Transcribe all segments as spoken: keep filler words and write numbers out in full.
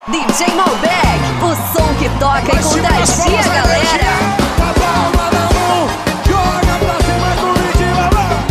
D J Malbec, o som que toca e contagia a galera. Joga pra cima do Curitiba.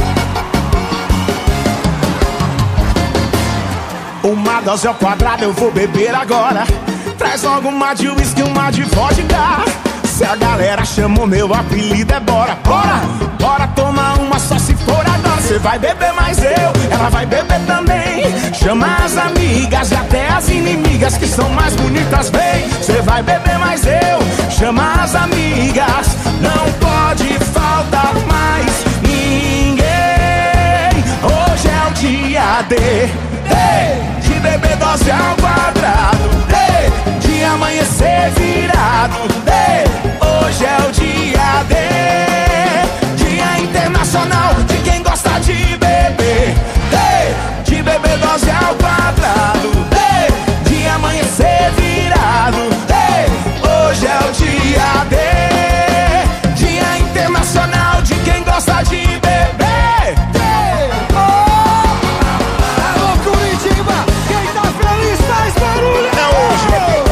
Uma dose ao quadrado eu vou beber agora. Traz logo uma de whisky, uma de vodka. Se a galera chamou, meu apelido é bora. Bora, bora tomar uma só se for agora. Cê vai beber mais eu, ela vai beber também. Chama as amigas e até as inimigas que são mais bonitas, vem. Cê vai beber mais eu, chama as amigas. Não pode faltar mais ninguém. Hoje é o dia de, de, de beber dose ao quadrado, de, de amanhecer virado, de. Hoje é o dia de, Dia Internacional de quem gosta de beber, de, de beber dose ao quadrado, de, de amanhecer virado, de. Hoje é o dia de, Dia Internacional de quem gosta de beber, de. Oh! Alô Curitiba, quem tá feliz faz barulho. É hoje.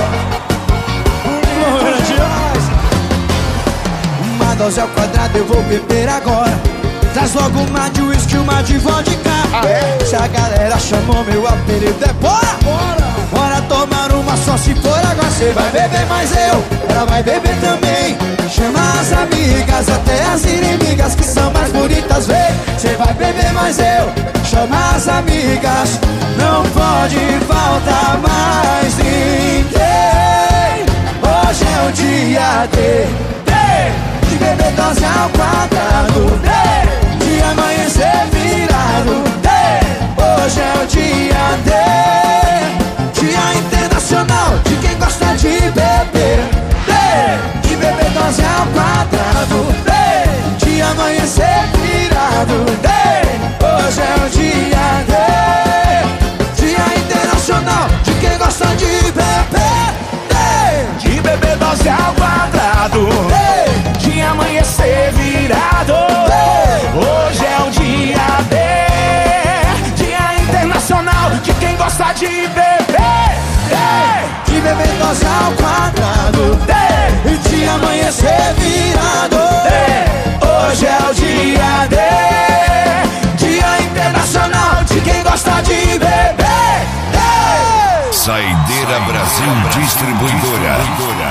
Uma dose ao quadrado eu vou beber agora. Traz logo uma de whisky, uma de vodka. Ah, é? Se a galera chamou, meu apelido é bora. Bora, bora tomar uma só se for agora. Cê vai beber mais eu, ela vai beber também. Chama as amigas, até as inimigas que são mais bonitas, vem. Cê vai beber mais eu, chama as amigas. Não pode faltar mais ninguém. Hoje é o dia de, de beber dose ao quadrado, de, de amanhecer virado, de. Hoje é o dia de, Dia Internacional de quem gosta de beber, de, de beber dose ao quadrado, de, de amanhecer virado, de. Hoje é o dia de, Dia Internacional de quem gosta de beber, de, de beber dose ao quadrado, de, de amanhecer virado. Hoje é o dia de, Dia Internacional de quem gosta de beber, de, de beber dose ao quadrado, de, de amanhecer virado, de. Hoje é o dia de, Dia Internacional de quem gosta de beber, de. Saideira Brasil Distribuidora.